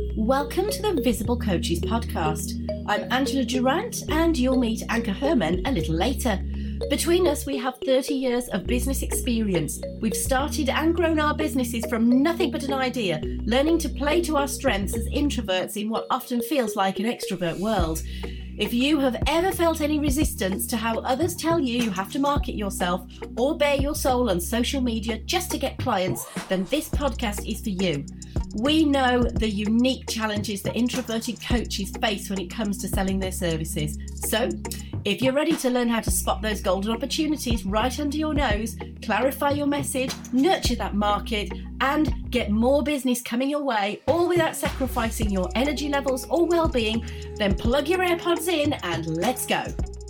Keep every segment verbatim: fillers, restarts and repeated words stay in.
Welcome to the Visible Coaches podcast. I'm Angela Durant, and you'll meet Anka Herman a little later. Between us, we have thirty years of business experience. We've started and grown our businesses from nothing but an idea, learning to play to our strengths as introverts in what often feels like an extrovert world. If you have ever felt any resistance to how others tell you you have to market yourself or bare your soul on social media just to get clients, then this podcast is for you. We know the unique challenges that introverted coaches face when it comes to selling their services. So, if you're ready to learn how to spot those golden opportunities right under your nose, clarify your message, nurture that market, and get more business coming your way, all without sacrificing your energy levels or well-being, then plug your AirPods in and let's go.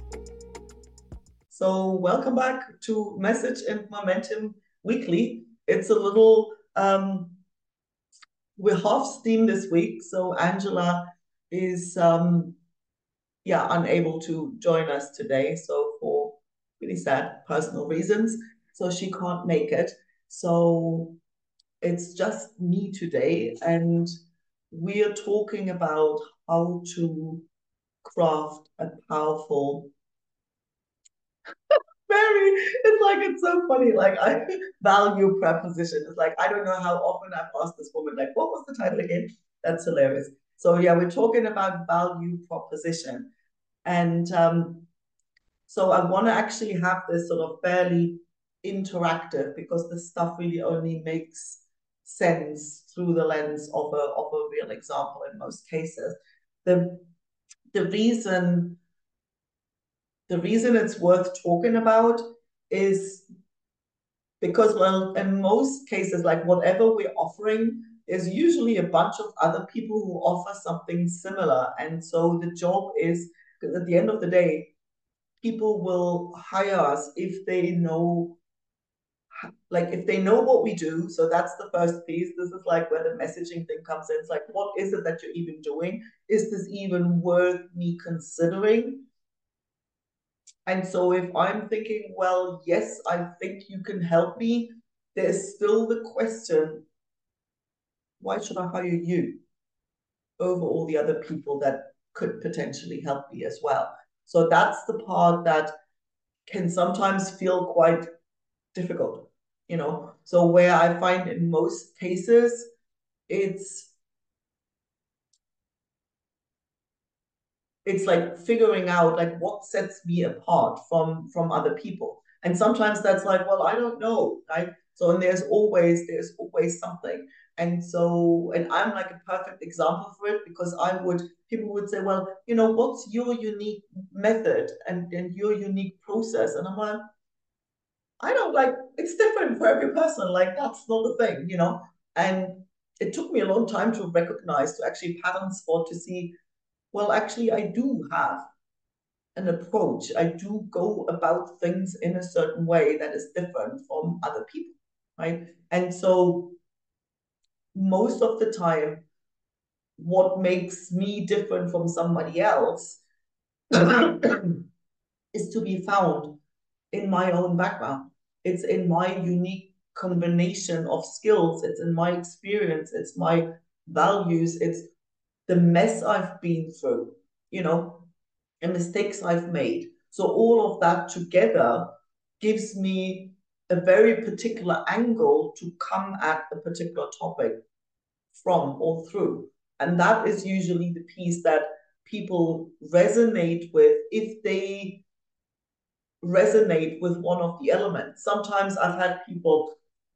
So welcome back to Message and Momentum Weekly. It's a little, um, we're half steam this week. So Angela is, um, yeah, unable to join us today. So for really sad personal reasons, so she can't make it. So it's just me today, and we are talking about how to craft a powerful very, it's like, it's so funny. Like, I value preposition. It's like, I don't know how often I've asked this woman, like, what was the title again? That's hilarious. So yeah, we're talking about value proposition. And um, so I want to actually have this sort of fairly interactive, because this stuff really only makes sense through the lens of a, of a real example in most cases. The, the reason The reason it's worth talking about is because, well, in most cases, like whatever we're offering is usually a bunch of other people who offer something similar. And so the job is, because at the end of the day, people will hire us if they know, like if they know what we do. So that's the first piece. This is like where the messaging thing comes in. It's like, what is it that you're even doing? Is this even worth me considering? And so if I'm thinking, well, yes, I think you can help me, there's still the question, why should I hire you over all the other people that could potentially help me as well? So that's the part that can sometimes feel quite difficult, you know? So where I find in most cases, it's it's like figuring out like what sets me apart from from other people. And sometimes that's like, well, I don't know, right? So and there's always there's always something. And so, and I'm like a perfect example for it, because I would, people would say, well, you know, what's your unique method and, and your unique process? And I'm like, I don't, like, it's different for every person. Like, that's not the thing, you know? And it took me a long time to recognize, to actually pattern spot, to see, well, actually, I do have an approach. I do go about things in a certain way that is different from other people, right? And so most of the time, what makes me different from somebody else is to be found in my own background. It's in my unique combination of skills. It's in my experience. It's my values. It's the mess I've been through, you know, and mistakes I've made. So all of that together gives me a very particular angle to come at a particular topic from or through. And that is usually the piece that people resonate with if they resonate with one of the elements. Sometimes I've had people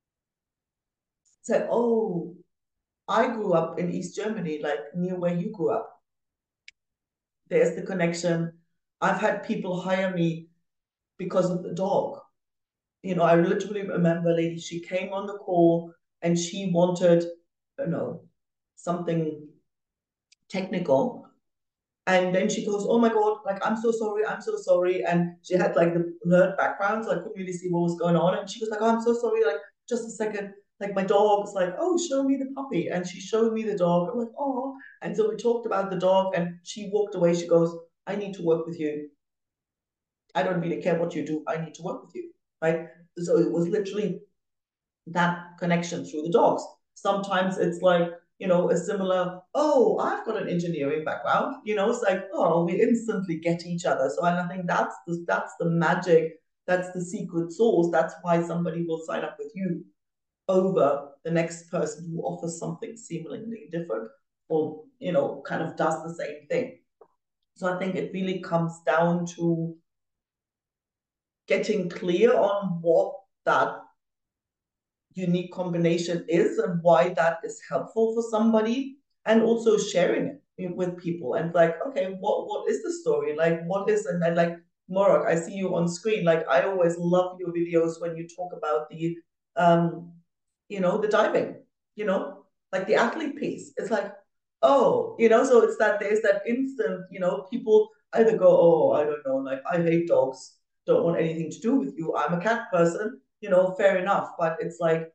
say, oh, I grew up in East Germany, like near where you grew up. There's the connection. I've had people hire me because of the dog. You know, I literally remember a lady, she came on the call and she wanted, you know, something technical. And then she goes, oh my God, like, I'm so sorry, I'm so sorry. And she had like the nerd background, so I couldn't really see what was going on. And she was like, oh, I'm so sorry, like, just a second. Like, my dog's like, oh, show me the puppy. And she showed me the dog. I'm like, oh. And so we talked about the dog, and she walked away. She goes, I need to work with you. I don't really care what you do. I need to work with you, right? So it was literally that connection through the dogs. Sometimes it's like, you know, a similar, oh, I've got an engineering background, you know, it's like, oh, we instantly get each other. So and I think that's the that's the magic, that's the secret sauce. That's why somebody will sign up with you over the next person who offers something seemingly different or, you know, kind of does the same thing. So I think it really comes down to getting clear on what that unique combination is and why that is helpful for somebody, and also sharing it with people and like, okay, what what is the story, like what is, and then like Morag, I see you on screen, like I always love your videos when you talk about the um you know the diving, you know like the athlete piece. It's like, oh, you know so it's that there's that instant, you know people either go, oh, I don't know, like I hate dogs, don't want anything to do with you, I'm a cat person, you know, fair enough. But it's like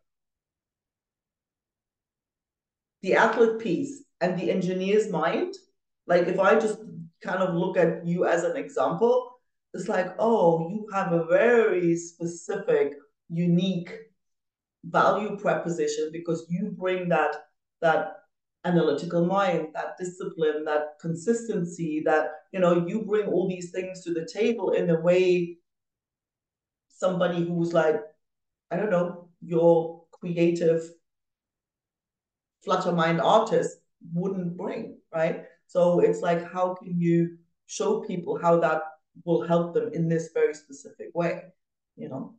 the athlete piece and the engineer's mind. Like if I just kind of look at you as an example, it's like, oh, you have a very specific, unique value proposition because you bring that that analytical mind, that discipline, that consistency, that you know, you bring all these things to the table in a way somebody who's like, I don't know, your creative flutter mind artist wouldn't bring, right? So it's like, how can you show people how that will help them in this very specific way, you know?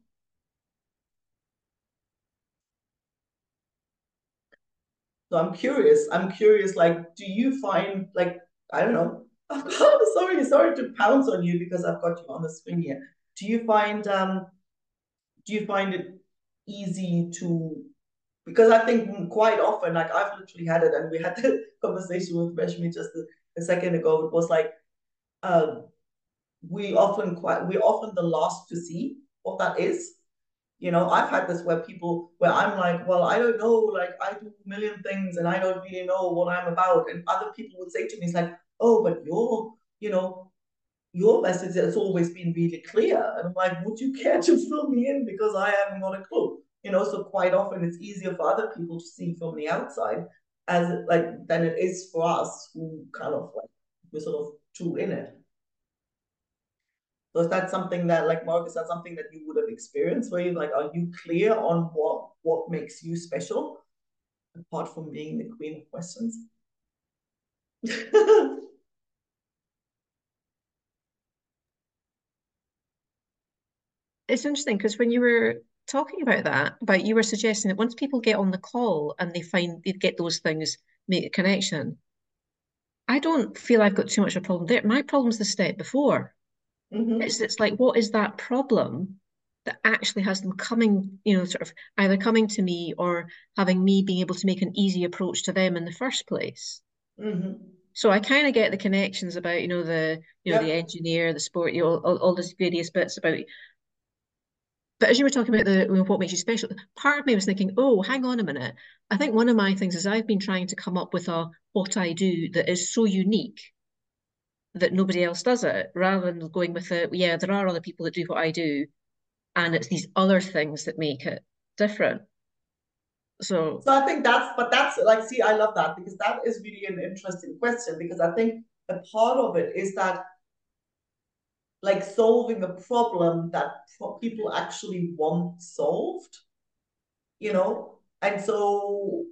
So I'm curious, I'm curious, like, do you find, like, I don't know, sorry, sorry to pounce on you because I've got you on the screen here. Do you find, um, do you find it easy to, because I think quite often, like I've literally had it, and we had the conversation with Reshmi just a, a second ago. It was like, um, we often quite we're often the last to see what that is. You know, I've had this where people where I'm like, well, I don't know, like I do a million things and I don't really know what I'm about. And other people would say to me, it's like, oh, but your, you know, your message has always been really clear. And I'm like, would you care to fill me in? Because I haven't got a clue. You know, so quite often it's easier for other people to see from the outside as like than it is for us who kind of like we're sort of two in it. So is that something that, like Mark, is that something that you would have experienced where you like, are you clear on what what makes you special apart from being the queen of questions? It's interesting because when you were talking about that, about you were suggesting that once people get on the call and they find they get those things, make a connection. I don't feel I've got too much of a problem there. My problem's the step before. Mm-hmm. It's it's like, what is that problem that actually has them coming, you know, sort of either coming to me or having me being able to make an easy approach to them in the first place. Mm-hmm. So I kind of get the connections about, you know, the, you know, the Yep. engineer, the sport, you know, all, all these various bits about. But as you were talking about the, you know, what makes you special, part of me was thinking, oh, hang on a minute. I think one of my things is I've been trying to come up with a what I do that is so unique that nobody else does it, rather than going with it. Yeah, there are other people that do what I do, and it's these other things that make it different. So So I think that's, but that's like, see, I love that because that is really an interesting question because I think a part of it is that like solving a problem that people actually want solved, you know? And so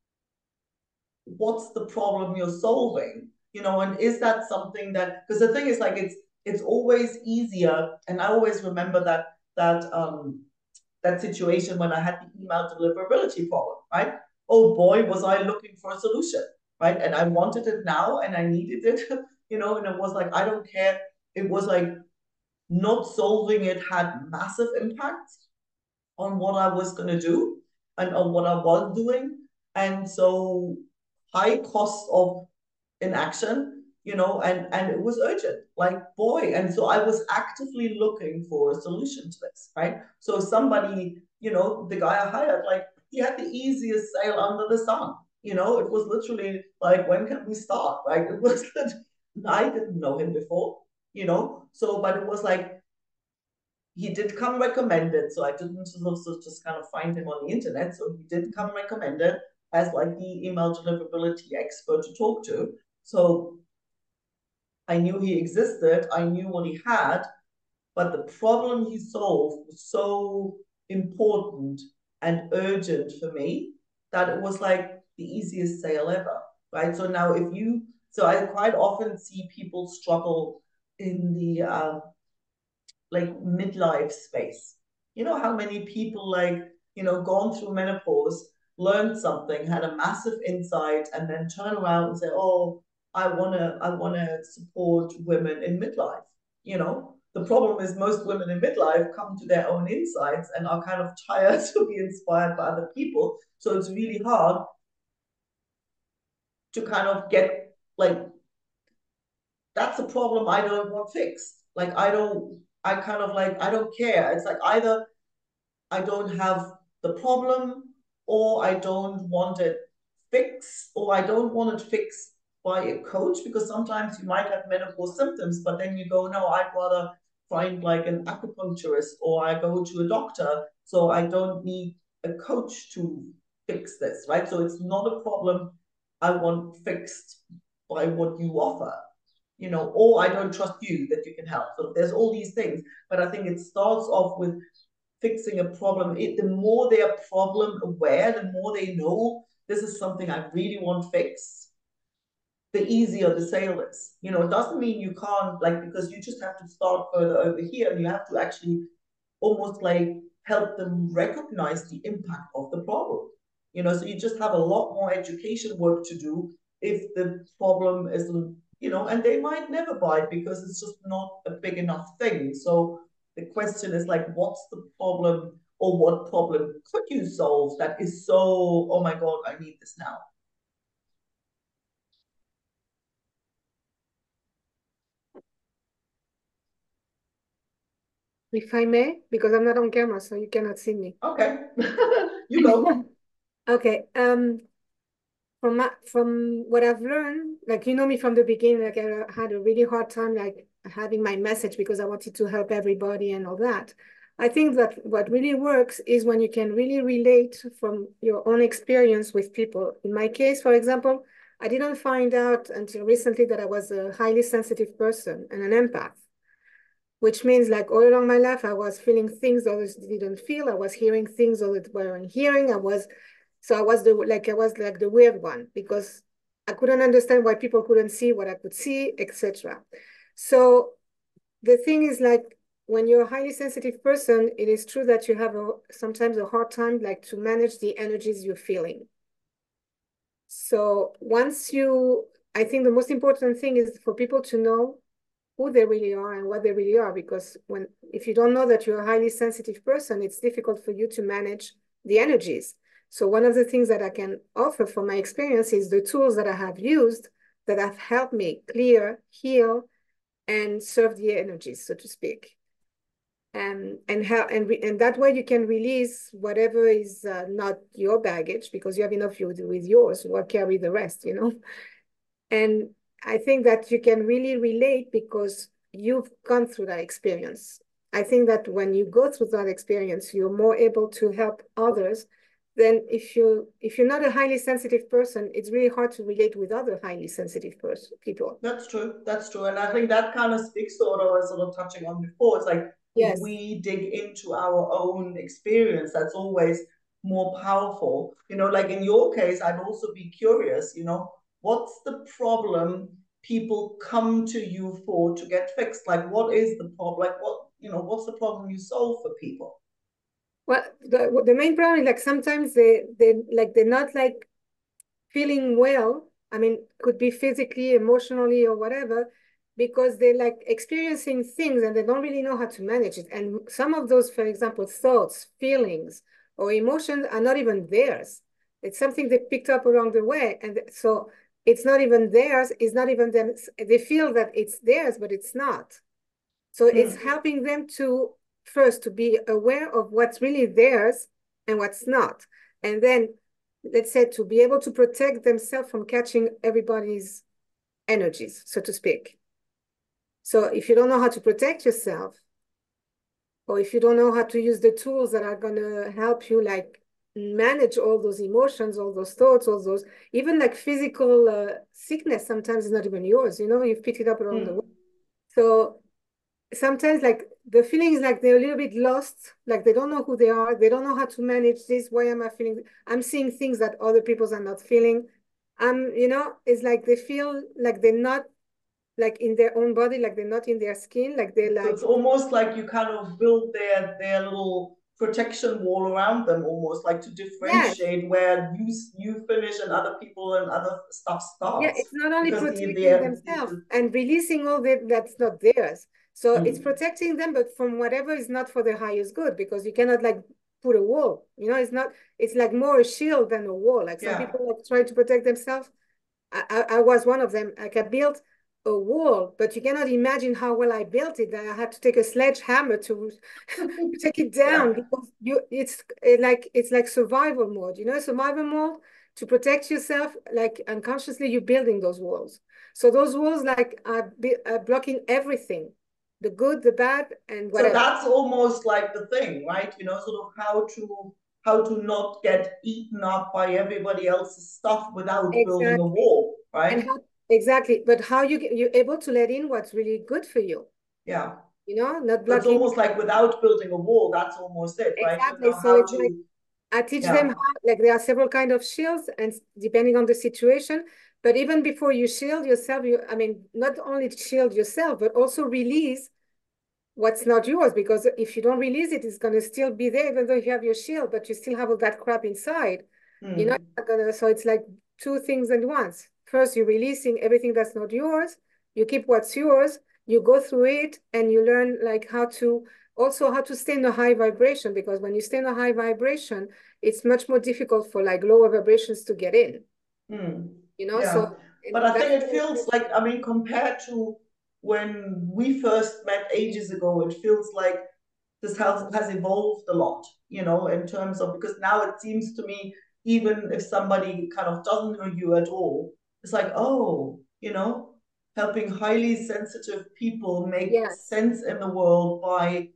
what's the problem you're solving? You know, and is that something that, because the thing is like it's it's always easier, and I always remember that that um that situation when I had the email deliverability problem, right? Oh boy, was I looking for a solution, right? And I wanted it now and I needed it, you know, and it was like, I don't care. It was like not solving it had massive impacts on what I was going to do and on what I was doing. And so high cost of inaction, you know, and, and it was urgent, like boy. And so I was actively looking for a solution to this, right? So somebody, you know, the guy I hired, like he had the easiest sale under the sun. You know, it was literally like, when can we start? Right? It was, I didn't know him before, you know, so, but it was like, he did come recommended, so I didn't sort of just kind of find him on the internet. So he did come recommended, as like the email deliverability expert to talk to. So I knew he existed, I knew what he had, but the problem he solved was so important and urgent for me that it was like the easiest sale ever, right? So now if you, so I quite often see people struggle in the um, like midlife space. You know how many people like, you know, gone through menopause, learned something, had a massive insight, and then turn around and say, oh, I wanna, I wanna support women in midlife. You know, the problem is most women in midlife come to their own insights and are kind of tired to be inspired by other people. So it's really hard to kind of get like, that's a problem I don't want fixed. Like I don't, I kind of like, I don't care. It's like either I don't have the problem or I don't want it fixed or I don't want it fixed by a coach, because sometimes you might have menopause symptoms, but then you go, no, I'd rather find like an acupuncturist or I go to a doctor. So I don't need a coach to fix this, right? So it's not a problem I want fixed by what you offer, you know, or I don't trust you that you can help. So there's all these things, but I think it starts off with fixing a problem. It, the more they are problem aware, the more they know this is something I really want fixed, the easier the sale is. You know, it doesn't mean you can't, like, because you just have to start further over here and you have to actually almost like help them recognize the impact of the problem. You know, so you just have a lot more education work to do if the problem isn't, you know, and they might never buy it because it's just not a big enough thing. So the question is like, what's the problem, or what problem could you solve that is so, oh my God, I need this now? If I may, because I'm not on camera, so you cannot see me. Okay, you go. Okay. Um, from my, from what I've learned, like you know me from the beginning, like I had a really hard time like having my message because I wanted to help everybody and all that. I think that what really works is when you can really relate from your own experience with people. In my case, for example, I didn't find out until recently that I was a highly sensitive person and an empath, which means like all along my life, I was feeling things others didn't feel. I was hearing things others weren't hearing. I was, so I was the, like, I was like the weird one because I couldn't understand why people couldn't see what I could see, et cetera. So the thing is like, when you're a highly sensitive person, it is true that you have a, sometimes a hard time like to manage the energies you're feeling. So once you, I think the most important thing is for people to know who they really are and what they really are, because when if you don't know that you're a highly sensitive person, it's difficult for you to manage the energies. So one of the things that I can offer from my experience is the tools that I have used that have helped me clear, heal, and serve the energies, so to speak. Um, and how and re, and that way you can release whatever is uh, not your baggage, because you have enough you with yours. What carry the rest, you know? And I think that you can really relate because you've gone through that experience. I think that when you go through that experience, you're more able to help others than if you if you're not a highly sensitive person. It's really hard to relate with other highly sensitive person people. That's true. That's true. And I think that kind of speaks to what I was sort of touching on before. It's like, yes, if we dig into our own experience, that's always more powerful. You know, like in your case, I'd also be curious, you know, what's the problem people come to you for to get fixed? Like, what is the problem? Like, what, you know, what's the problem you solve for people? Well, the, the main problem is like sometimes they, they like they're not like feeling well. I mean, could be physically, emotionally, or whatever, because they're like experiencing things and they don't really know how to manage it. And some of those, for example, thoughts, feelings, or emotions are not even theirs. It's something they picked up along the way. And so it's not even theirs. It's not even them. They feel that it's theirs, but it's not. So mm. it's helping them to first to be aware of what's really theirs and what's not. And then, let's say, to be able to protect themselves from catching everybody's energies, so to speak. So if you don't know how to protect yourself, or if you don't know how to use the tools that are going to help you, like manage all those emotions, all those thoughts, all those, even like physical uh, sickness sometimes is not even yours, you know, you've picked it up around mm. the world. So sometimes like the feeling is like they're a little bit lost, like they don't know who they are, they don't know how to manage this. Why am I feeling? I'm seeing things that other people are not feeling. Um, you know, it's like they feel like they're not like in their own body, like they're not in their skin, like they're like. So it's almost like you kind of build their their little protection wall around them, almost like to differentiate yes. where you you finish and other people and other stuff starts. Yeah, it's not only protecting the, the, themselves the, the, and releasing all that that's not theirs. So mm. it's protecting them, but from whatever is not for the highest good, because you cannot like put a wall. You know, it's not. It's like more a shield than a wall. Like some yeah. people like try to protect themselves. I, I I was one of them. Like I built a wall, but you cannot imagine how well I built it. I had to take a sledgehammer to take it down yeah. because you it's like it's like survival mode, you know, survival mode to protect yourself, like unconsciously you're building those walls. So those walls like are, are blocking everything, the good, the bad, and whatever. So that's almost like the thing, right? You know, sort of how to how to not get eaten up by everybody else's stuff without exactly. building a wall, right? And how, exactly, but how you get, you're able to let in what's really good for you. Yeah. You know, not blocking. So it's almost like without building a wall, that's almost it, right? Exactly. You know so it's to, like I teach yeah. them how, like there are several kind of shields, and depending on the situation. But even before you shield yourself, you I mean, not only shield yourself, but also release what's not yours. Because if you don't release it, it's gonna still be there, even though you have your shield, but you still have all that crap inside. Mm. You're not gonna. So it's like two things at once. First, you're releasing everything that's not yours. You keep what's yours. You go through it, and you learn like how to. Also, how to stay in a high vibration, because when you stay in a high vibration, it's much more difficult for like lower vibrations to get in. Mm. You know, yeah. so. But I think it feels like, I mean, compared to when we first met ages ago, it feels like this has, has evolved a lot, you know, in terms of, because now it seems to me, even if somebody kind of doesn't know you at all, it's like, oh, you know, helping highly sensitive people make yes. sense in the world by,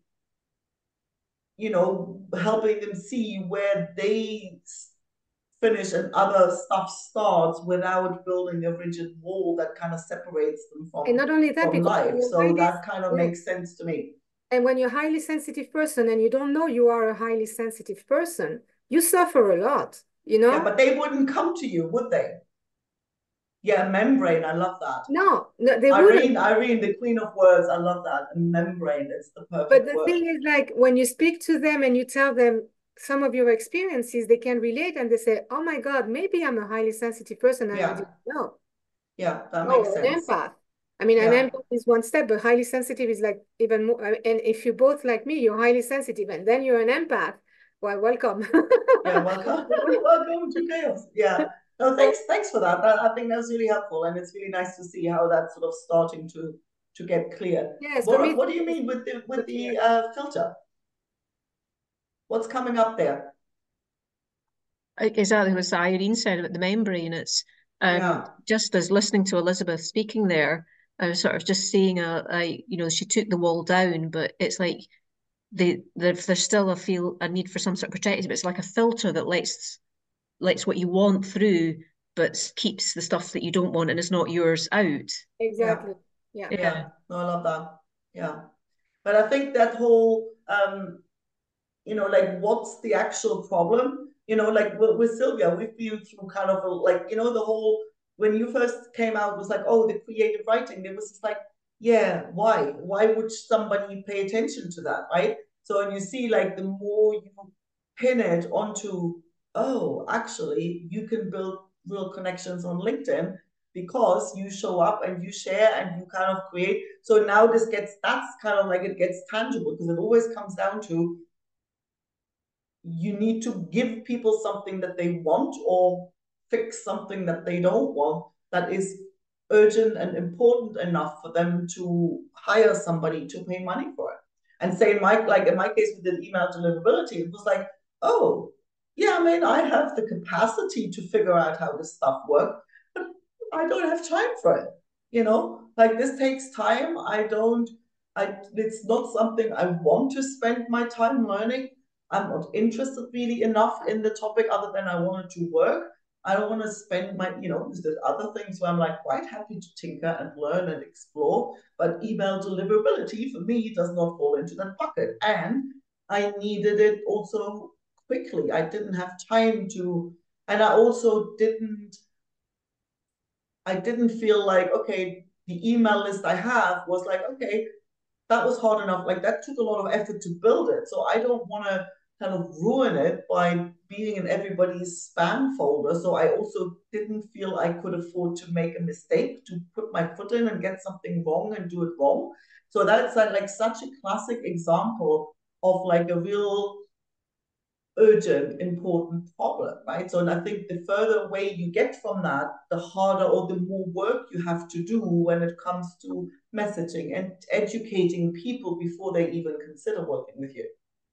you know, helping them see where they finish and other stuff starts without building a rigid wall that kind of separates them from, and not only that, from life. So highly, that kind of yeah. makes sense to me. And when you're a highly sensitive person and you don't know you are a highly sensitive person, you suffer a lot, you know? Yeah, but they wouldn't come to you, would they? Yeah, membrane, I love that. No, no, they Irene, wouldn't. Irene, the queen of words, I love that. And membrane, it's the perfect But the word. thing is, like, when you speak to them and you tell them some of your experiences, they can relate and they say, oh my God, maybe I'm a highly sensitive person and yeah. I didn't know. Yeah, that oh, makes sense. An empath. I mean, yeah. an empath is one step, but highly sensitive is like even more. And if you're both like me, you're highly sensitive and then you're an empath. Well, welcome. yeah, welcome. welcome to chaos. Yeah. No, thanks, thanks for that. that. I think that's really helpful, and it's really nice to see how that's sort of starting to to get clear. Yes. What, For me, what do you mean with the with the uh, filter? What's coming up there? Exactly what Irene said about the membrane. It's um, yeah. just as listening to Elizabeth speaking there, I was sort of just seeing a, a you know, she took the wall down, but it's like the there's still a feel a need for some sort of protection, but it's like a filter that lets lets what you want through, but keeps the stuff that you don't want and is not yours out. Exactly. Yeah. Yeah. yeah. No, I love that. Yeah. But I think that whole, um, you know, like what's the actual problem? You know, like with, with Sylvia, we've been through kind of a, like, you know, the whole, when you first came out, it was like, oh, the creative writing. It was just like, yeah, why? Why would somebody pay attention to that, right? So when you see like the more you pin it onto, oh, actually, you can build real connections on LinkedIn because you show up and you share and you kind of create. So now this gets, that's kind of like it gets tangible, because it always comes down to you need to give people something that they want or fix something that they don't want that is urgent and important enough for them to hire somebody to pay money for it. And say in my, like in my case with the email deliverability, it was like, oh, yeah, I mean, I have the capacity to figure out how this stuff works, but I don't have time for it. You know, like this takes time. I don't, I, it's not something I want to spend my time learning. I'm not interested really enough in the topic other than I wanted to work. I don't want to spend my, you know, there's other things where I'm like quite happy to tinker and learn and explore, but email deliverability for me does not fall into that bucket. And I needed it also quickly. I didn't have time to, and I also didn't, I didn't feel like, okay, the email list I have was like, okay, that was hard enough. Like that took a lot of effort to build it. So I don't want to kind of ruin it by being in everybody's spam folder. So I also didn't feel I could afford to make a mistake, to put my foot in and get something wrong and do it wrong. So that's like such a classic example of like a real urgent, important problem, right? So, and I think the further away you get from that, the harder or the more work you have to do when it comes to messaging and educating people before they even consider working with you.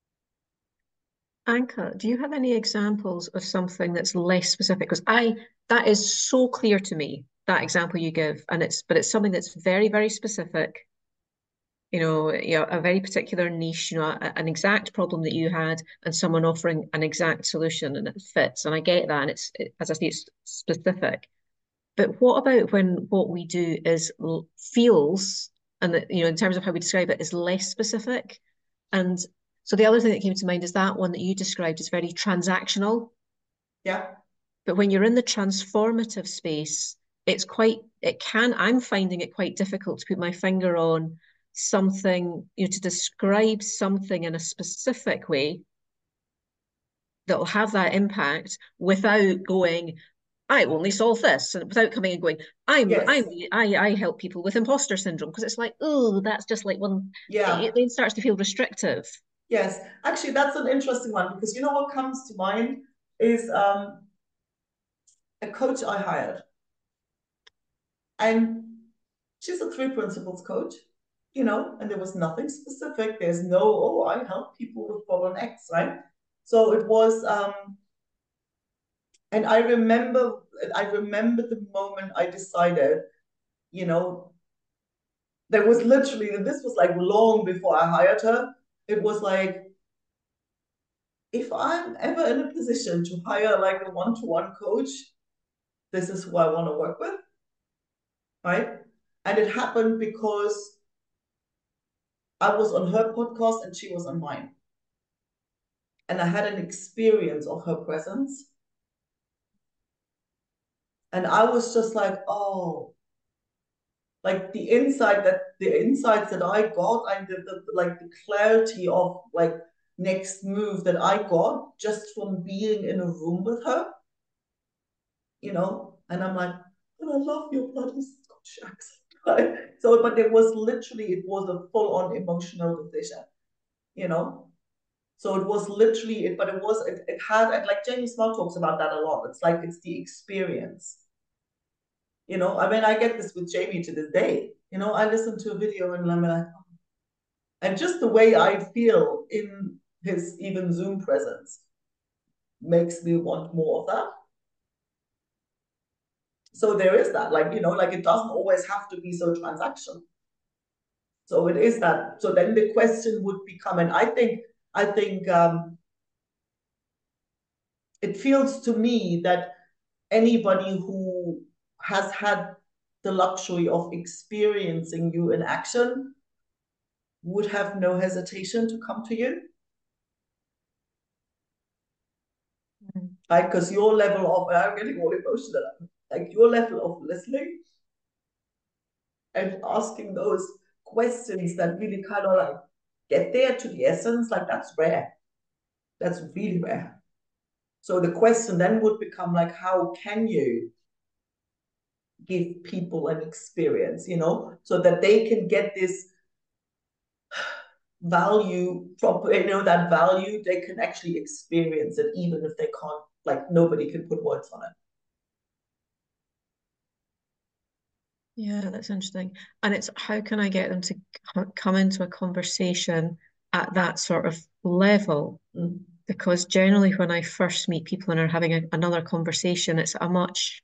Anka, do you have any examples of something that's less specific? Because I, that is so clear to me, that example you give, and it's, but it's something that's very, very specific. You know, you know, a very particular niche, you know, a, an exact problem that you had and someone offering an exact solution and it fits. And I get that. And it's, it, as I say, it's specific. But what about when what we do is feels, and that, you know, in terms of how we describe it, is less specific? And so the other thing that came to mind is that one that you described is very transactional. Yeah. But when you're in the transformative space, it's quite, it can, I'm finding it quite difficult to put my finger on something, you know, to describe something in a specific way that will have that impact without going, I only solve this, and without coming and going, I'm, yes. I'm, I, I help people with imposter syndrome, because it's like, oh, that's just like one. Yeah, it, it starts to feel restrictive. Yes, actually, that's an interesting one, because you know what comes to mind is um, a coach I hired, and she's a three principles coach. You know, and there was nothing specific. There's no, oh, I help people with problem X, right? So it was, um, and I remember, I remember the moment I decided, you know, there was literally, and this was like long before I hired her, it was like, if I'm ever in a position to hire like a one-to-one coach, this is who I want to work with, right? And it happened because I was on her podcast and she was on mine. And I had an experience of her presence. And I was just like, oh, like the insight that the insights that I got and the, the like the clarity of like next move that I got just from being in a room with her, you know, and I'm like, but I love your bloody Scottish accent. Right? So, but it was literally, it was a full-on emotional decision, you know. So it was literally it, but it was it, it had like Jamie Smart talks about that a lot. It's like it's the experience. You know, I mean, I get this with Jamie to this day. You know, I listen to a video and I'm like, oh. And just the way I feel in his even Zoom presence makes me want more of that. So there is that, like, you know, like it doesn't always have to be so transactional. So it is that. So then the question would become, and I think, I think um, it feels to me that anybody who has had the luxury of experiencing you in action would have no hesitation to come to you. Mm-hmm. Right? Because your level of, I'm getting all emotional, like your level of listening and asking those questions that really kind of like get there to the essence, like that's rare. That's really rare. So the question then would become like, how can you give people an experience, you know, so that they can get this value from, you know, that value, they can actually experience it, even if they can't, like nobody can put words on it. Yeah, that's interesting. And it's how can I get them to come into a conversation at that sort of level? Mm. Because generally when I first meet people and are having a, another conversation, it's a much,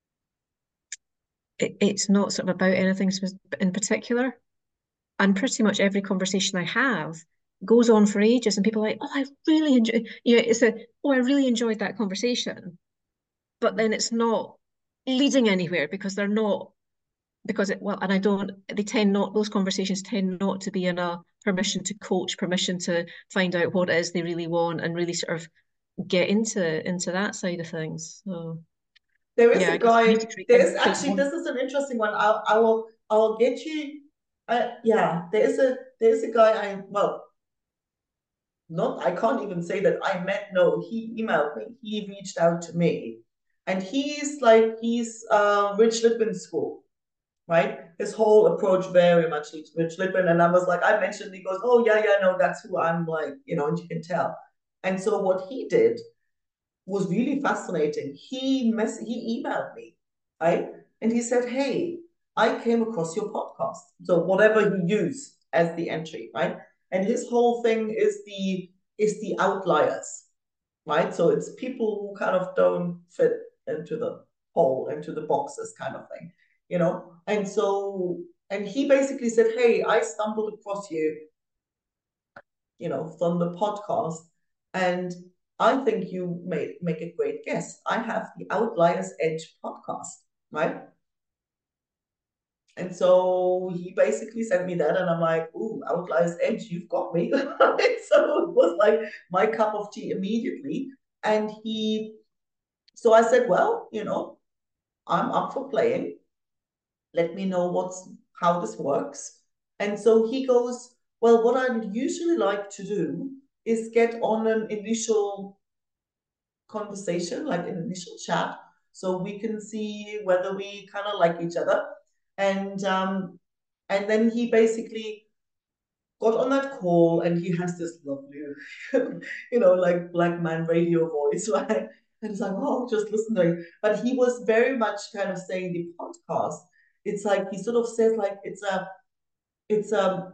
it, it's not sort of about anything in particular. And pretty much every conversation I have goes on for ages, and people are like, oh, I really enjoy, you know, it's a, oh, I really enjoyed that conversation. But then it's not leading anywhere because they're not, because it, well, and I don't, they tend not, those conversations tend not to be in a permission to coach, permission to find out what it is they really want and really sort of get into into that side of things. So There is yeah, a I guess we need guy, to create, there's create actually, more. this is an interesting one. I'll, I will, I will get you, uh, yeah, there's a, there's a guy I, well, not, I can't even say that I met, no, he emailed me, he reached out to me, and he's like, he's uh, Rich Lippin school, right? His whole approach very much Rich Lippin, and I was like, I mentioned, he goes, oh yeah, yeah, no, that's who I'm like, you know, and you can tell. And so what he did was really fascinating. He mess he emailed me, right? And he said, hey, I came across your podcast. So whatever he used as the entry, right? And his whole thing is the is the outliers, right? So it's people who kind of don't fit into the hole, into the boxes kind of thing, you know? And so, and he basically said, hey, I stumbled across you, you know, from the podcast, and I think you may make a great guest. I have the Outliers Edge podcast, right? And so he basically sent me that, and I'm like, ooh, Outliers Edge, you've got me. So it was like my cup of tea immediately. And he, so I said, well, you know, I'm up for playing. Let me know what's how this works. And so he goes, well, what I usually like to do is get on an initial conversation, like an initial chat, so we can see whether we kind of like each other. And um, and then he basically got on that call, and he has this lovely, you know, like black man radio voice, right? And it's like, oh, just listening. But he was very much kind of saying the podcast. It's like he sort of says like it's a, it's a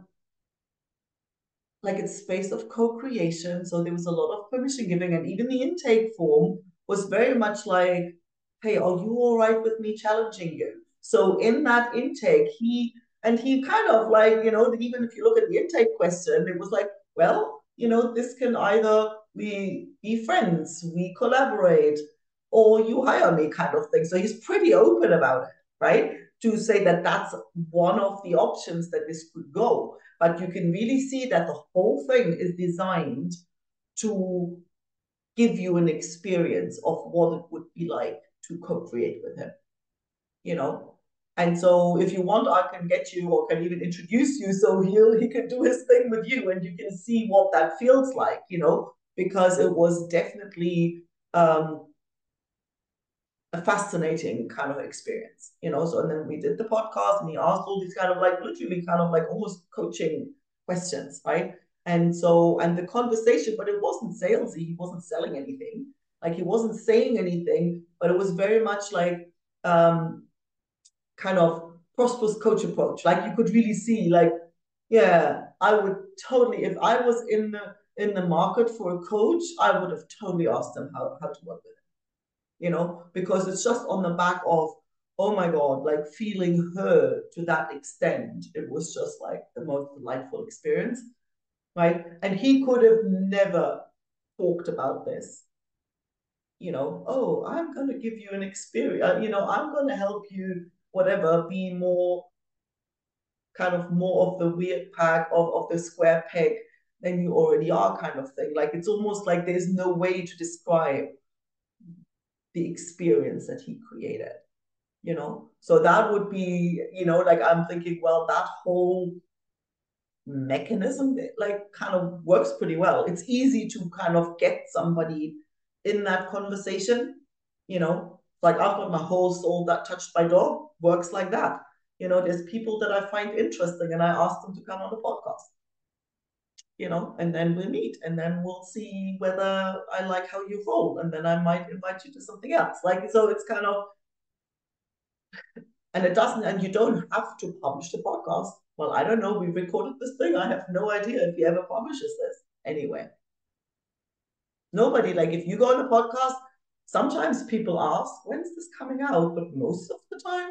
like it's space of co-creation. So there was a lot of permission giving, and even the intake form was very much like, hey, are you all right with me challenging you? So in that intake, he and he kind of like, you know, even if you look at the intake question, it was like, well, you know, this can either we be friends, we collaborate, or you hire me kind of thing. So he's pretty open about it, right? To say that that's one of the options that this could go. But you can really see that the whole thing is designed to give you an experience of what it would be like to co-create with him, you know? And so if you want, I can get you or can even introduce you so he'll, he can do his thing with you and you can see what that feels like, you know, because it was definitely um, a fascinating kind of experience, you know. So and then we did the podcast, and he asked all these kind of like literally kind of like almost coaching questions, right? And so and the conversation, but it wasn't salesy. He wasn't selling anything. Like he wasn't saying anything, but it was very much like um, kind of prosperous coach approach. Like you could really see, like, yeah, I would totally, if I was in the in the market for a coach, I would have totally asked them how, how to work with it. You know, because it's just on the back of, oh my God, like feeling heard to that extent. It was just like the most delightful experience, right? And he could have never talked about this, you know, oh, I'm going to give you an experience, you know, I'm going to help you, whatever, be more kind of more of the weird pack of, of the square peg than you already are kind of thing. Like it's almost like there's no way to describe the experience that he created, you know? So that would be, you know, like I'm thinking, well, that whole mechanism, like kind of works pretty well. It's easy to kind of get somebody in that conversation, you know? Like I've got my whole soul that touched my dog works like that. You know, there's people that I find interesting and I ask them to come on the podcast, you know, and then we'll meet and then we'll see whether I like how you roll. And then I might invite you to something else. Like, so it's kind of, and it doesn't, and you don't have to publish the podcast. Well, I don't know. We recorded this thing. I have no idea if he ever publishes this anyway. Nobody, like if you go on a podcast, sometimes people ask, when's this coming out? But most of the time,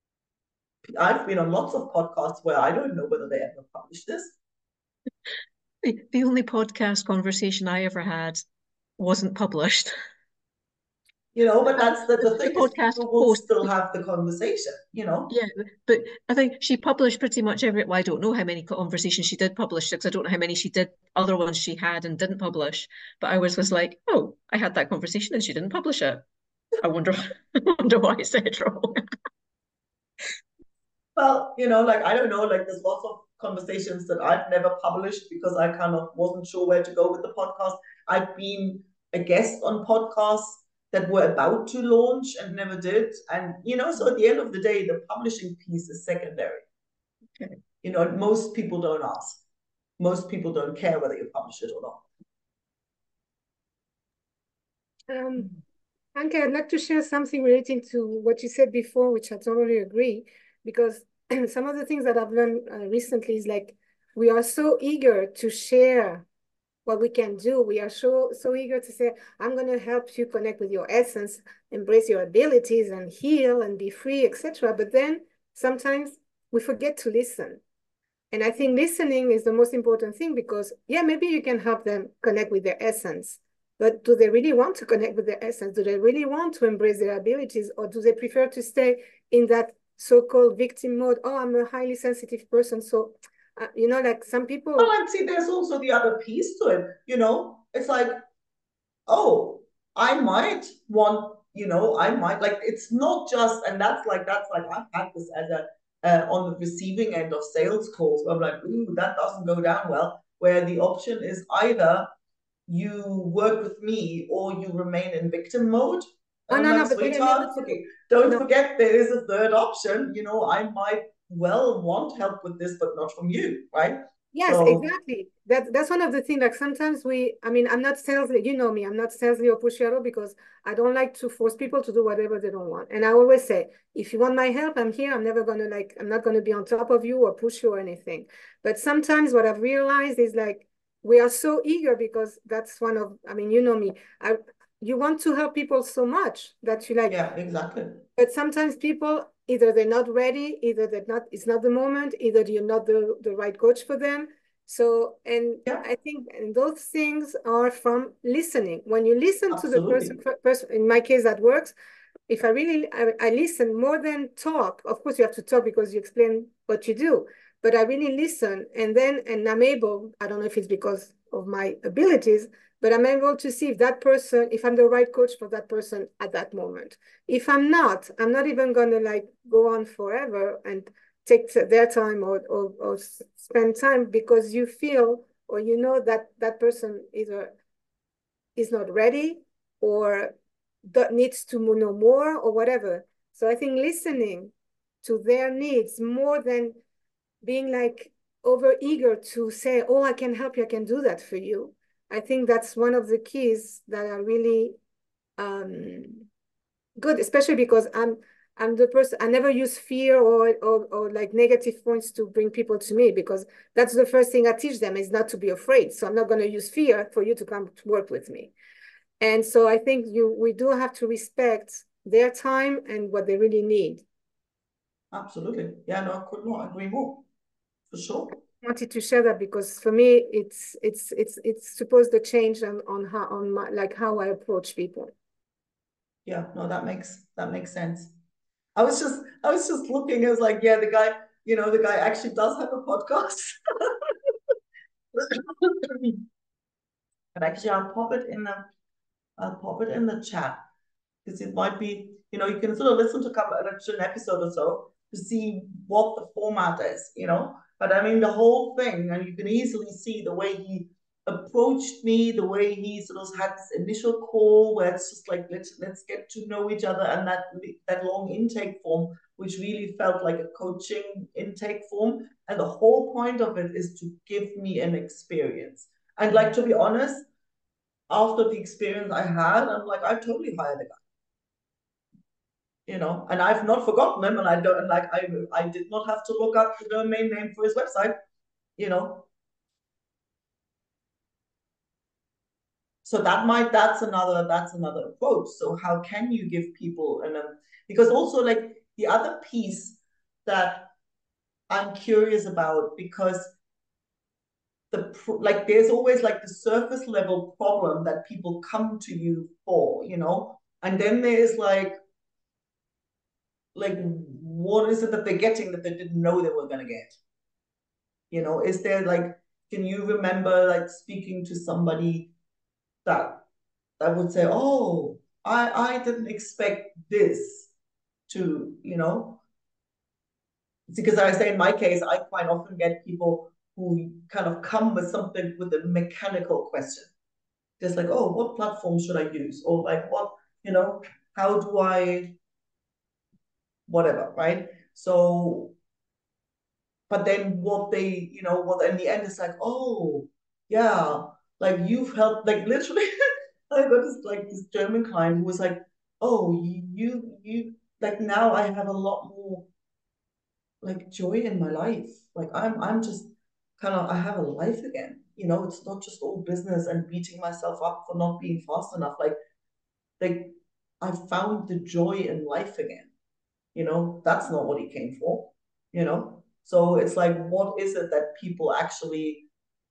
I've been on lots of podcasts where I don't know whether they ever publish this. The, the only podcast conversation I ever had wasn't published. You know, but that's the, the The thing is podcast people will host, still have the conversation, you know? yeah, but I think she published pretty much every, well, I don't know how many conversations she did publish because I don't know how many she did, other ones she had and didn't publish. But I was, was like, oh, I had that conversation and she didn't publish it. I wonder, I wonder why I said wrong. Well, you know, like, I don't know, like there's lots of conversations that I've never published because I kind of wasn't sure where to go with the podcast. I've been a guest on podcasts that were about to launch and never did. And, you know, so at the end of the day, the publishing piece is secondary. Okay. You know, most people don't ask. Most people don't care whether you publish it or not. Um, Anke, I'd like to share something relating to what you said before, which I totally agree, because some of the things that I've learned uh, recently is like, we are so eager to share what we can do. We are so, so eager to say, I'm going to help you connect with your essence, embrace your abilities and heal and be free, et cetera. But then sometimes we forget to listen. And I think listening is the most important thing because, yeah, maybe you can help them connect with their essence. But do they really want to connect with their essence? Do they really want to embrace their abilities? Or do they prefer to stay in that so-called victim mode? Oh, I'm a highly sensitive person. So, uh, you know, like some people... Well, and see, there's also the other piece to it. You know, it's like, oh, I might want, you know, I might, like, it's not just, and that's like, that's like, I've had this as a, uh, on the receiving end of sales calls where I'm like, ooh, that doesn't go down well, where the option is either you work with me or you remain in victim mode. Oh, I'm no, like, no, but they can sweetheart, never do- okay, don't no. forget there is a third option. You know, I might well want help with this, but not from you, right? Yes, So, exactly. That that's one of the things. Like sometimes we, I mean, I'm not salesy. You know me. I'm not salesy or pushy because I don't like to force people to do whatever they don't want. And I always say, if you want my help, I'm here. I'm never gonna like. I'm not gonna be on top of you or push you or anything. But sometimes what I've realized is like we are so eager because that's one of. I mean, you know me. I you want to help people so much that you like. Yeah, exactly. But sometimes people, either they're not ready, either they're not, it's not the moment, either you're not the, the right coach for them. So, and yeah. I think and those things are from listening. When you listen Absolutely. to the person, person, in my case, that works. If I really, I, I listen more than talk. Of course, you have to talk because you explain what you do. But I really listen, and then, and I'm able, I don't know if it's because of my abilities, but I'm able to see if that person, if I'm the right coach for that person at that moment. If I'm not, I'm not even gonna like go on forever and take their time or, or, or spend time because you feel or you know that that person either is not ready or that needs to know more or whatever. So I think listening to their needs more than being like over eager to say, oh, I can help you, I can do that for you. I think that's one of the keys that are really um, good, especially because I'm I'm the person, I never use fear or, or or like negative points to bring people to me because that's the first thing I teach them is not to be afraid. So I'm not going to use fear for you to come to work with me. And so I think you we do have to respect their time and what they really need. Absolutely. Yeah, no, I could not agree more. For sure. I wanted to share that because for me it's it's it's it's supposed to change on, on how on my like how I approach people. Yeah, no, that makes that makes sense. I was just I was just looking, I was like, yeah, the guy, you know, the guy actually does have a podcast. But actually I'll pop it in the I'll pop it in the chat because it might be, you know, you can sort of listen to, couple, to an episode or so to see what the format is, you know. But I mean, the whole thing, and you can easily see the way he approached me, the way he sort of had this initial call where it's just like, let's let's get to know each other, and that that long intake form, which really felt like a coaching intake form. And the whole point of it is to give me an experience. And like, to be honest, after the experience I had, I'm like, I totally hired a guy. You know, and I've not forgotten him, and I don't and like I I did not have to look up the domain name for his website, you know. So that might that's another that's another approach. So how can you give people an um, because also like the other piece that I'm curious about, because the like there's always like the surface level problem that people come to you for, you know, and then there's like like what is it that they're getting that they didn't know they were going to get? You know, is there like, can you remember like speaking to somebody that that would say, oh, I I didn't expect this to, you know, because I say in my case, I quite often get people who kind of come with something with a mechanical question. Just like, oh, what platform should I use? Or like, what, you know, how do I, whatever, right? So, but then what they, you know, what in the end is like, oh, yeah, like you've helped, like literally, I got this like this German client who was like, oh, you, you, like now I have a lot more like joy in my life. Like I'm I'm just kind of I have a life again. You know, it's not just all business and beating myself up for not being fast enough. Like like I found the joy in life again. You know, that's not what he came for, you know. So it's like, what is it that people actually,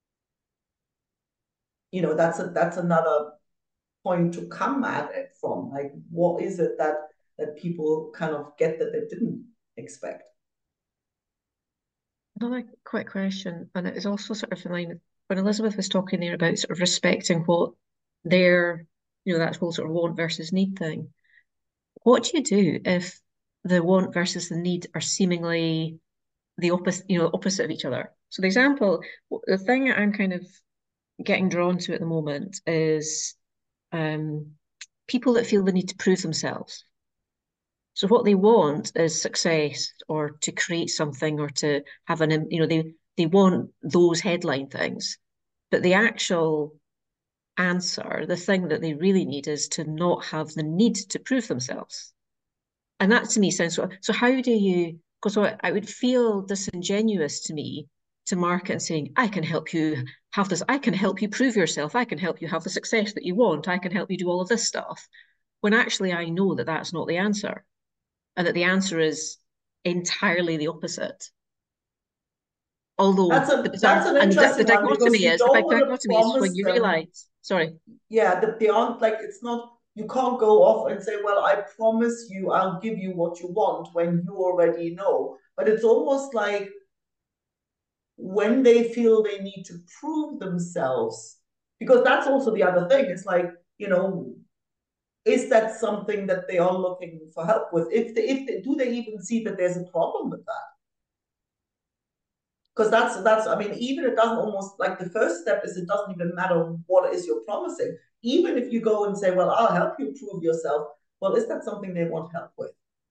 you know, that's a that's another point to come at it from. Like, what is it that that people kind of get that they didn't expect? Another quick question, and it is also sort of in line with when Elizabeth was talking there about sort of respecting what their, you know, that whole sort of want versus need thing. What do you do if the want versus the need are seemingly the opposite, you know, opposite of each other? So the example, the thing I'm kind of getting drawn to at the moment is um, people that feel the need to prove themselves. So what they want is success or to create something or to have an, you know, they they want those headline things. But the actual answer, the thing that they really need is to not have the need to prove themselves. And that to me sounds so, so how do you, because I would feel disingenuous to me to market and saying, I can help you have this, I can help you prove yourself, I can help you have the success that you want, I can help you do all of this stuff, when actually I know that that's not the answer. And that the answer is entirely the opposite. Although that's a the, that's an and the, the interesting one because dichotomy you is the don't big want to dichotomy is when promise you them. realize, sorry. Yeah, the beyond like it's not you can't go off and say, well, I promise you I'll give you what you want when you already know. But it's almost like when they feel they need to prove themselves, because that's also the other thing. It's like, you know, is that something that they are looking for help with? If they, if they, do they even see that there's a problem with that? Because that's that's I mean, even it doesn't almost like the first step is it doesn't even matter what it is you're promising. Even if you go and say, well, I'll help you prove yourself, well, is that something they want help with?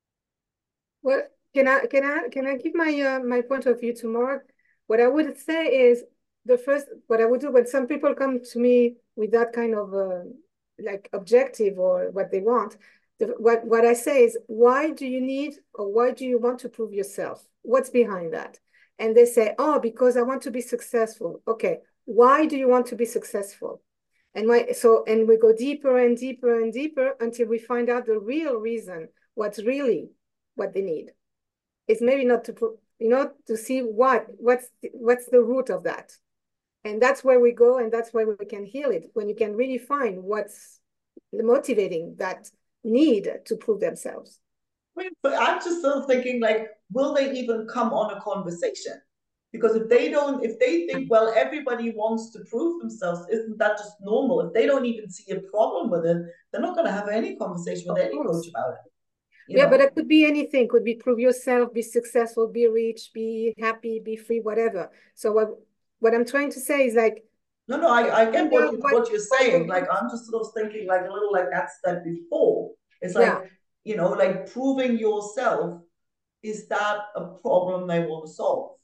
Well, can I can I can I give my uh, my point of view to Mark? What I would say is the first what I would do when some people come to me with that kind of uh, like objective or what they want, the, what what I say is, why do you need or why do you want to prove yourself? What's behind that? And they say, oh, because I want to be successful. Okay, why do you want to be successful? And why, so and we go deeper and deeper and deeper until we find out the real reason, what's really what they need. It's maybe not to put, you know, to see what what's the, what's the root of that. And that's where we go, and that's where we can heal it, when you can really find what's motivating that need to prove themselves. But I'm just still thinking, like, will they even come on a conversation? Because if they don't, if they think, well, everybody wants to prove themselves, isn't that just normal? If they don't even see a problem with it, they're not going to have any conversation with any coach about it. You yeah, know? But it could be anything. Could be prove yourself, be successful, be rich, be happy, be free, whatever. So what what I'm trying to say is like, no, no, I, I get what, you, what, what you're saying. Like, I'm just sort of thinking like a little like that step before. It's like, yeah. you know, like proving yourself, is that a problem they want to solve?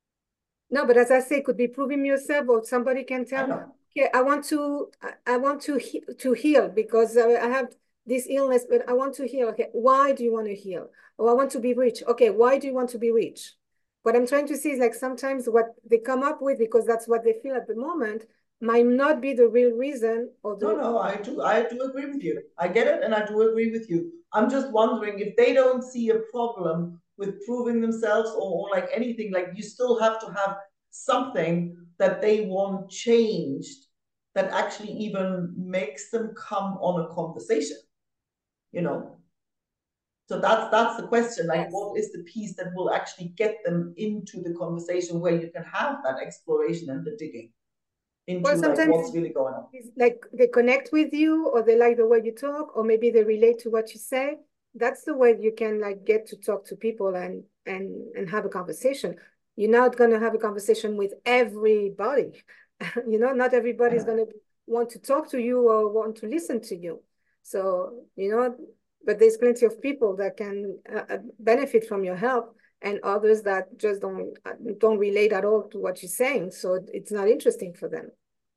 No, but as I say, it could be proving yourself, or somebody can tell, I okay, I want to, I want to, he to heal because I have this illness, but I want to heal. Okay, why do you want to heal? Or I want to be rich. Okay, why do you want to be rich? What I'm trying to see is like sometimes what they come up with, because that's what they feel at the moment, might not be the real reason. Or the... No, no, I do, I do agree with you. I get it, and I do agree with you. I'm just wondering if they don't see a problem with proving themselves or, or like anything, like you still have to have something that they want changed that actually even makes them come on a conversation, you know? So that's that's the question, like, yes. What is the piece that will actually get them into the conversation where you can have that exploration and the digging into well, like what's really going on? Like they connect with you, or they like the way you talk, or maybe they relate to what you say. That's the way you can like get to talk to people and and and have a conversation. You're not going to have a conversation with everybody. You know, not everybody is going to want to talk to you or want to listen to you. So, you know, but there's plenty of people that can uh, benefit from your help, and others that just don't don't relate at all to what you're saying. So it's not interesting for them.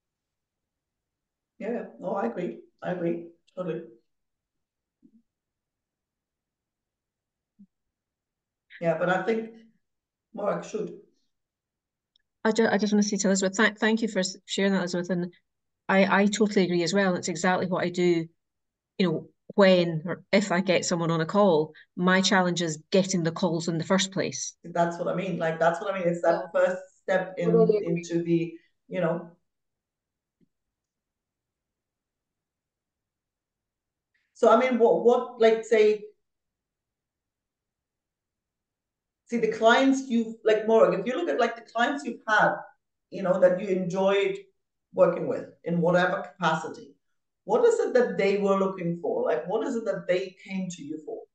Yeah, no, I agree. I agree. Totally. Yeah, but I think Mark should. I just, I just want to say to Elizabeth, th thank you for sharing that, Elizabeth. And I, I totally agree as well. It's exactly what I do, you know, when or if I get someone on a call. My challenge is getting the calls in the first place. That's what I mean. Like, that's what I mean. It's that yeah. first step in, totally. into the, you know. So, I mean, what, what, like, say, see the clients you've, like, Morag, if you look at, like, the clients you've had, you know, that you enjoyed working with in whatever capacity, what is it that they were looking for? Like, what is it that they came to you for?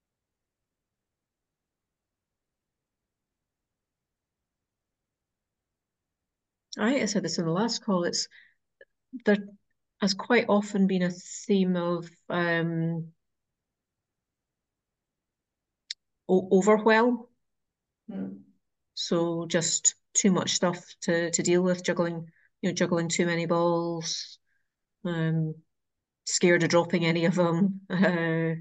I said this in the last call. It's there has quite often been a theme of um, overwhelm. Hmm. So just too much stuff to to deal with, juggling, you know, juggling too many balls, um, scared of dropping any of them. Uh,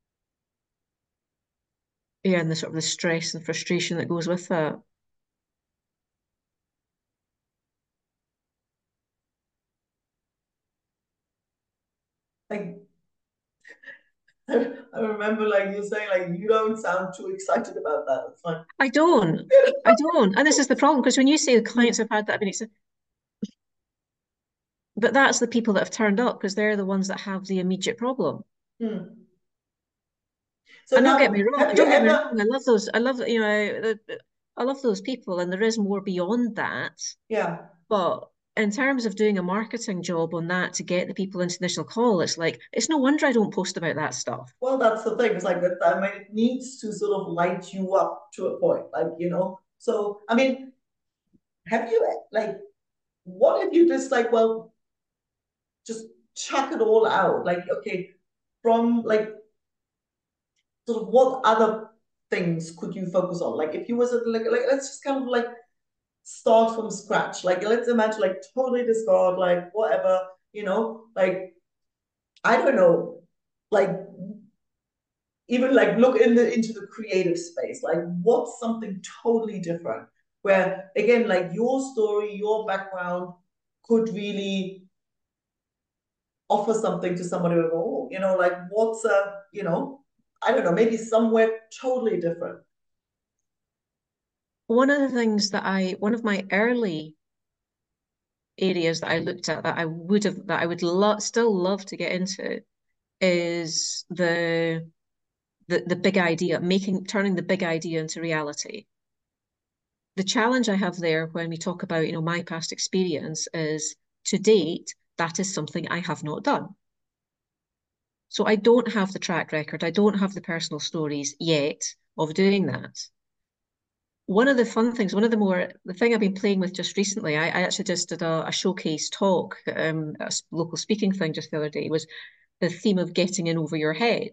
yeah, and the sort of the stress and frustration that goes with that. Like, I remember like you saying, like, you don't sound too excited about that. It's like, I don't, I don't. And this is the problem, because when you say the clients have had that, I mean, it's, a, but that's the people that have turned up, because they're the ones that have the immediate problem. Hmm. So and now, don't get me wrong, don't get ever... me wrong. I love those. I love, you know, I love those people, and there is more beyond that. Yeah. But in terms of doing a marketing job on that to get the people into the initial call, it's like, it's no wonder I don't post about that stuff. Well, that's the thing. It's like that. I mean, it needs to sort of light you up to a point, like, you know. So, I mean, have you like, what if you just like, well, just chuck it all out? Like, okay, from like, sort of what other things could you focus on? Like, if you was like, like, let's just kind of like start from scratch. Like, let's imagine like totally discard, like whatever, you know, like, I don't know, like even like look in the into the creative space. Like, what's something totally different where again, like your story, your background could really offer something to somebody who, oh, you know, like what's a, you know, I don't know, maybe somewhere totally different. One of the things that I, one of my early areas that I looked at that I would have, that I would lo still love to get into is the, the, the big idea, making, turning the big idea into reality. The challenge I have there when we talk about, you know, my past experience is, to date, that is something I have not done. So I don't have the track record. I don't have the personal stories yet of doing that. One of the fun things, one of the more, the thing I've been playing with just recently, I, I actually just did a, a showcase talk, um, a local speaking thing just the other day, was the theme of getting in over your head.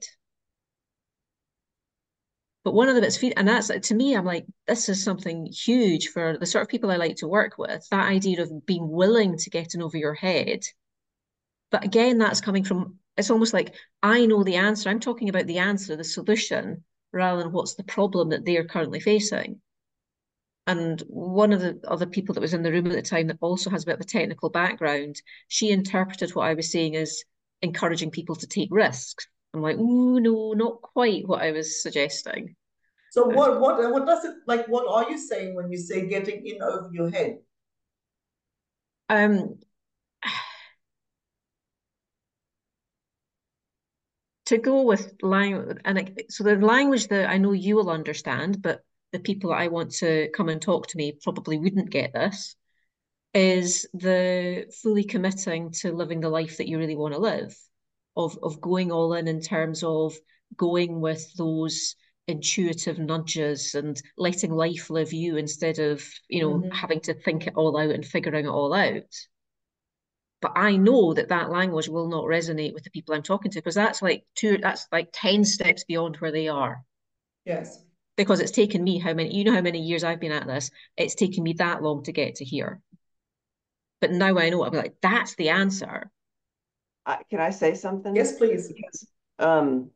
But one of the bits, and that's, to me, I'm like, this is something huge for the sort of people I like to work with, that idea of being willing to get in over your head. But again, that's coming from, it's almost like, I know the answer. I'm talking about the answer, the solution, rather than what's the problem that they're currently facing. And one of the other people that was in the room at the time that also has a bit of a technical background, she interpreted what I was saying as encouraging people to take risks. I'm like, ooh, no, not quite what I was suggesting. So what, what, what does it, like, what are you saying when you say getting in over your head? Um, to go with language, and it, so the language that I know you will understand, but the people that I want to come and talk to me probably wouldn't get this, is the fully committing to living the life that you really want to live, of of going all in in terms of going with those intuitive nudges and letting life live you instead of, you know, Mhm. having to think it all out and figuring it all out. But I know that that language will not resonate with the people I'm talking to because that's like two, that's like ten steps beyond where they are. Yes. Because it's taken me how many, you know how many years I've been at this, it's taken me that long to get to here. But now I know, I'm like, that's the answer. Uh, can I say something? Yes, please. Because um,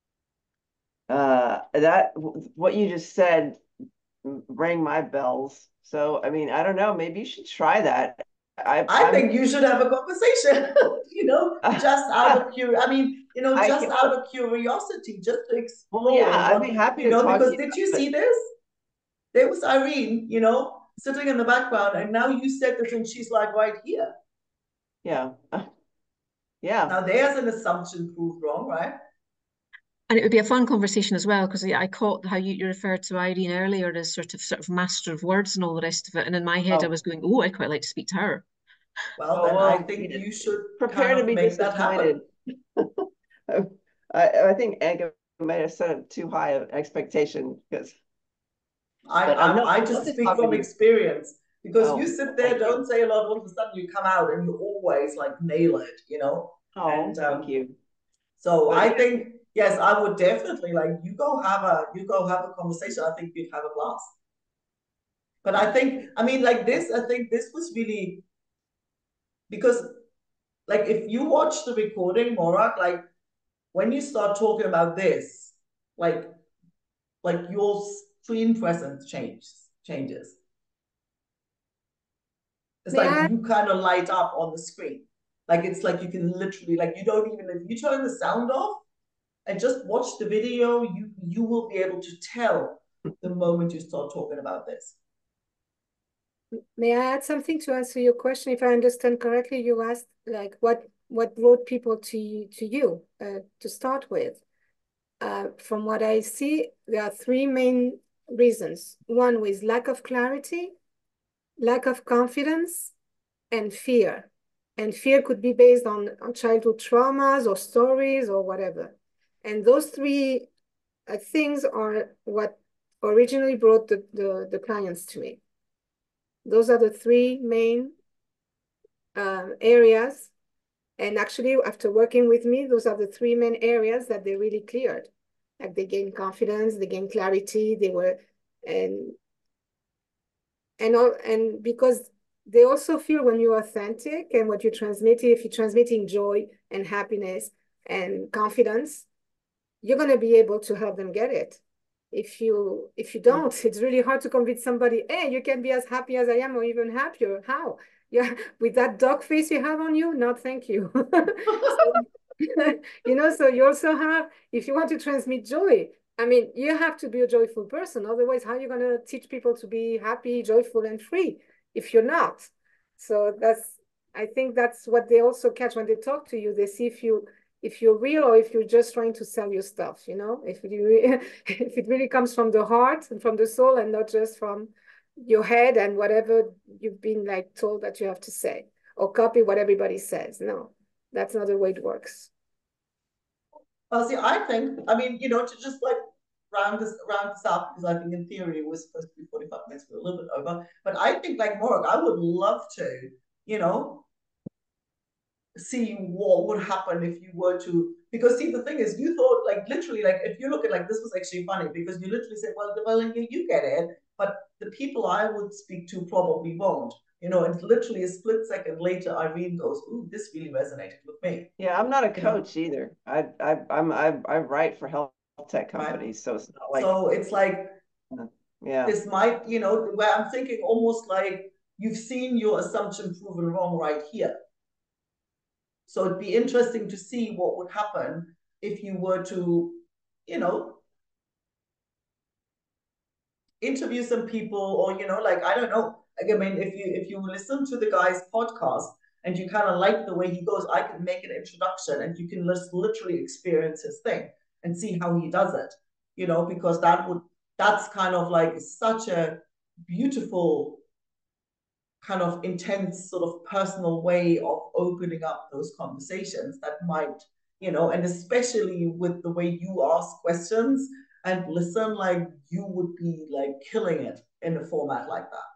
uh, that what you just said rang my bells. So, I mean, I don't know. Maybe you should try that. I, I I'm, think you should have a conversation, you know, just out of curiosity. I mean, you know, I just can, out of curiosity, just to well, yeah, explore I'd be what, happy you to know, talk to because you did you about see it. this? There was Irene, you know, sitting in the background, and now you said this, and she's like right here. Yeah. Yeah. Now there's an assumption proved wrong, right? And it would be a fun conversation as well, because I caught how you, you referred to Irene earlier as sort of sort of master of words and all the rest of it. And in my head, I Oh, was going, oh, I'd quite like to speak to her. Well, oh then I well, think you you should kind prepare to of be make that happen. disappointed. I, I think Edgar might have set up too high of expectation because, I, but I'm I, not, I I'd love just to speak talk with from you. experience because you Oh, sit well, there, thank you. don't say a lot, all of a sudden you come out and you always like nail it, you know? Oh, And thank um, you. so But I yeah, think, yes, I would definitely like you go have a you go have a conversation. I think you'd have a blast. But I think, I mean, like this, I think this was really because like if you watch the recording, Morak, like when you start talking about this, like like your screen presence changes changes. It's May like I? you kind of light up on the screen. Like it's like you can literally like you don't even if you turn the sound off and just watch the video, you you will be able to tell the moment you start talking about this. May I add something to answer your question? If I understand correctly, you asked like what what brought people to you, to you uh, to start with. Uh, from what I see, there are three main reasons. One was lack of clarity, lack of confidence, and fear. And fear could be based on, on childhood traumas or stories or whatever. And those three uh, things are what originally brought the, the, the clients to me. Those are the three main um, areas. And actually, after working with me, those are the three main areas that they really cleared. Like they gained confidence, they gained clarity, they were, and and all, and because they also feel when you're authentic and what you're transmitting, if you're transmitting joy and happiness and confidence, you're going to be able to help them get it. If you if you don't, it's really hard to convince somebody, hey, you can be as happy as I am or even happier. How? Yeah, with that dog face you have on you? No, thank you. So, you know, so you also have, if you want to transmit joy, I mean, you have to be a joyful person. Otherwise, how are you going to teach people to be happy, joyful, and free if you're not? So that's, I think that's what they also catch when they talk to you. They see if you if you're real or if you're just trying to sell your stuff, you know, if you if it really comes from the heart and from the soul and not just from your head and whatever you've been like told that you have to say or copy what everybody says. No, that's not the way it works. Well, see, I think, I mean, you know, to just like round this round this up, because I think in theory it was supposed to be forty-five minutes, we're a little bit over. But I think like Morag, I would love to, you know, see what would happen if you were to, because see the thing is you thought like literally like if you look at like this was actually funny because you literally said, well, well you, you get it, but the people I would speak to probably won't, you know, and literally a split second later Irene goes, ooh, this really resonated with me. yeah, I'm not a You know? coach either. I I I'm I I write for health tech Right. companies, so it's not like So it's like yeah. this might, you know, where I'm thinking almost like you've seen your assumption proven wrong right here. So it'd be interesting to see what would happen if you were to, you know, interview some people or, you know, like, I don't know, I mean, if you if you listen to the guy's podcast and you kind of like the way he goes, I can make an introduction and you can just literally experience his thing and see how he does it, you know, because that would that's kind of like such a beautiful kind of intense sort of personal way of opening up those conversations that might, you know, and especially with the way you ask questions and listen, like you would be like killing it in a format like that.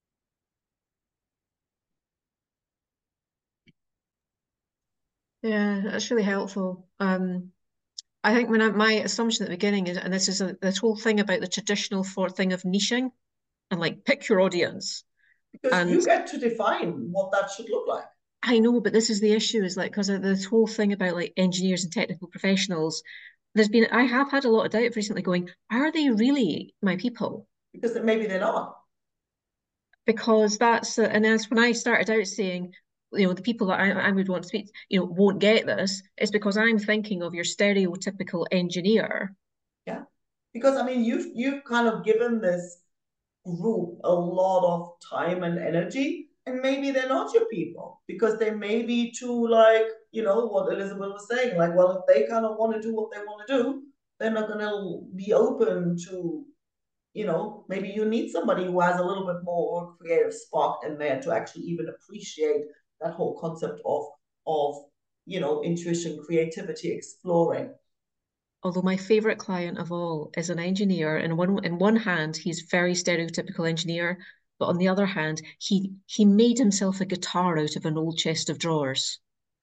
Yeah, that's really helpful. Um, I think when I, my assumption at the beginning is, and this is a, this whole thing about the traditional for thing of niching and like pick your audience. Because And you get to define what that should look like. I know, but this is the issue is like, because of this whole thing about like engineers and technical professionals, there's been, I have had a lot of doubt recently going, are they really my people? Because maybe they're not. Because that's, uh, and that's when I started out saying, you know, the people that I, I would want to speak, you know, won't get this, it's because I'm thinking of your stereotypical engineer. Yeah. Because I mean, you've you've kind of given this group a lot of time and energy, and maybe they're not your people because they may be too, like, you know, what Elizabeth was saying, like, well, if they kind of want to do what they want to do, they're not going to be open to, you know, maybe you need somebody who has a little bit more creative spark in there to actually even appreciate that whole concept of of you know, intuition, creativity, exploring. Although my favorite client of all is an engineer, and one in one hand he's very stereotypical engineer, but on the other hand he he made himself a guitar out of an old chest of drawers.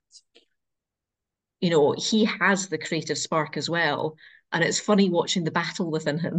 You know, he has the creative spark as well, and it's funny watching the battle within him.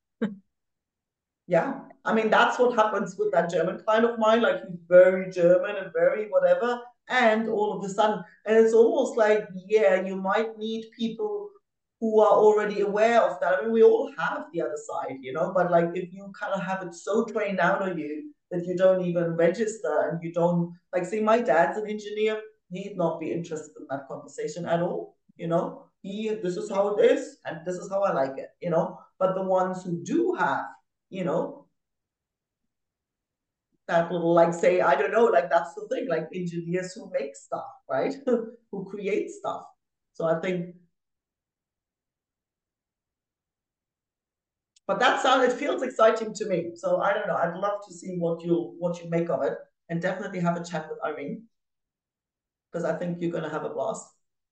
Yeah, I mean, that's what happens with that German client of mine. Like, he's very German and very whatever, and all of a sudden, and it's almost like, yeah, you might need people who are already aware of that. I mean, we all have the other side, you know, but like if you kind of have it so trained out on you that you don't even register and you don't, like, see, my dad's an engineer, he'd not be interested in that conversation at all, you know. He, this is how it is, and this is how I like it, you know. But the ones who do have, you know, that little, like, say, I don't know, like, that's the thing, like engineers who make stuff, right? Who create stuff. So I think, but that sound, it feels exciting to me. So I don't know. I'd love to see what you what you make of it, and definitely have a chat with Irene because I think you're gonna have a blast.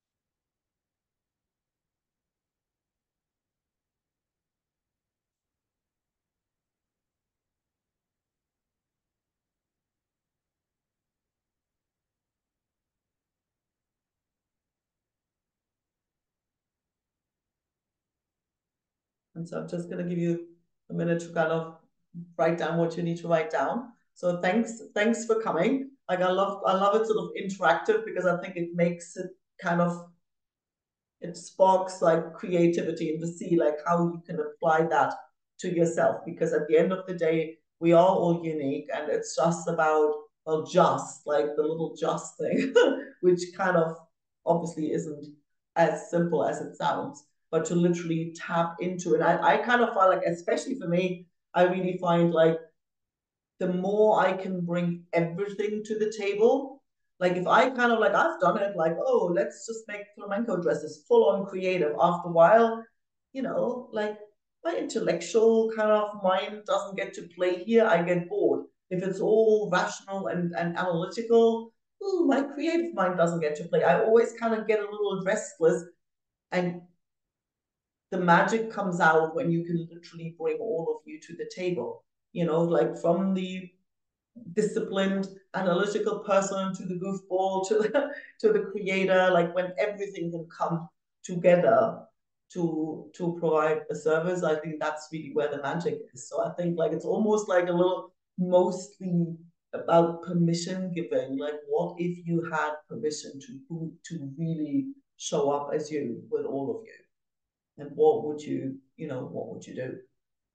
And so I'm just gonna give you a minute to kind of write down what you need to write down. So thanks, thanks for coming. Like, I love I love it sort of interactive because I think it makes it kind of, it sparks like creativity and to see like how you can apply that to yourself, because at the end of the day we are all unique, and it's just about, well, just like the little just thing which kind of obviously isn't as simple as it sounds, but to literally tap into it. I, I kind of find like, especially for me, I really find like the more I can bring everything to the table, like if I kind of like, I've done it like, oh, let's just make flamenco dresses, full on creative. After a while, you know, like my intellectual kind of mind doesn't get to play here. I get bored. If it's all rational and, and analytical, ooh, my creative mind doesn't get to play. I always kind of get a little restless, and the magic comes out when you can literally bring all of you to the table. You know, like from the disciplined analytical person to the goofball to the to the creator, like when everything can come together to to provide a service, I think that's really where the magic is. So I think like it's almost like a little, mostly about permission giving. Like, what if you had permission to to really show up as you with all of you, and what would you, you know, what would you do?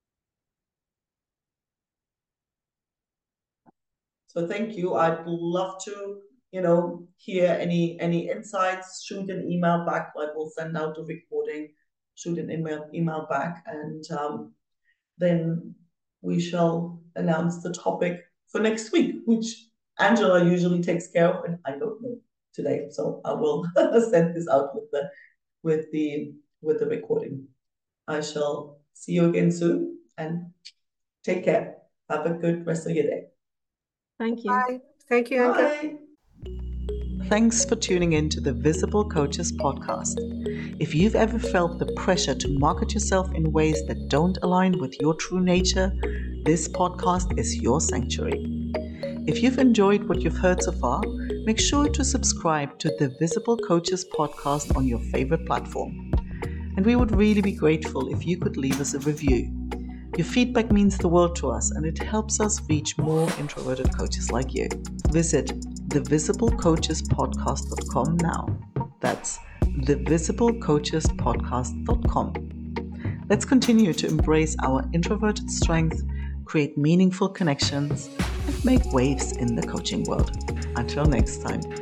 So thank you. I'd love to, you know, hear any any insights. Shoot an email back. Like, we'll send out the recording. Shoot an email email back, and um, then we shall announce the topic for next week, which Angela usually takes care of, and I don't know today. So I will send this out with the with the with the recording. I shall see you again soon, and take care. Have a good rest of your day. Thank you. Bye. Thank you, Anka. Bye. Thanks for tuning in to the Visible Coaches podcast. If you've ever felt the pressure to market yourself in ways that don't align with your true nature, this podcast is your sanctuary. If you've enjoyed what you've heard so far, make sure to subscribe to the Visible Coaches podcast on your favorite platform. And we would really be grateful if you could leave us a review. Your feedback means the world to us, and it helps us reach more introverted coaches like you. Visit the visible coaches podcast dot com now. That's the visible coaches podcast dot com. Let's continue to embrace our introverted strength, create meaningful connections, and make waves in the coaching world. Until next time.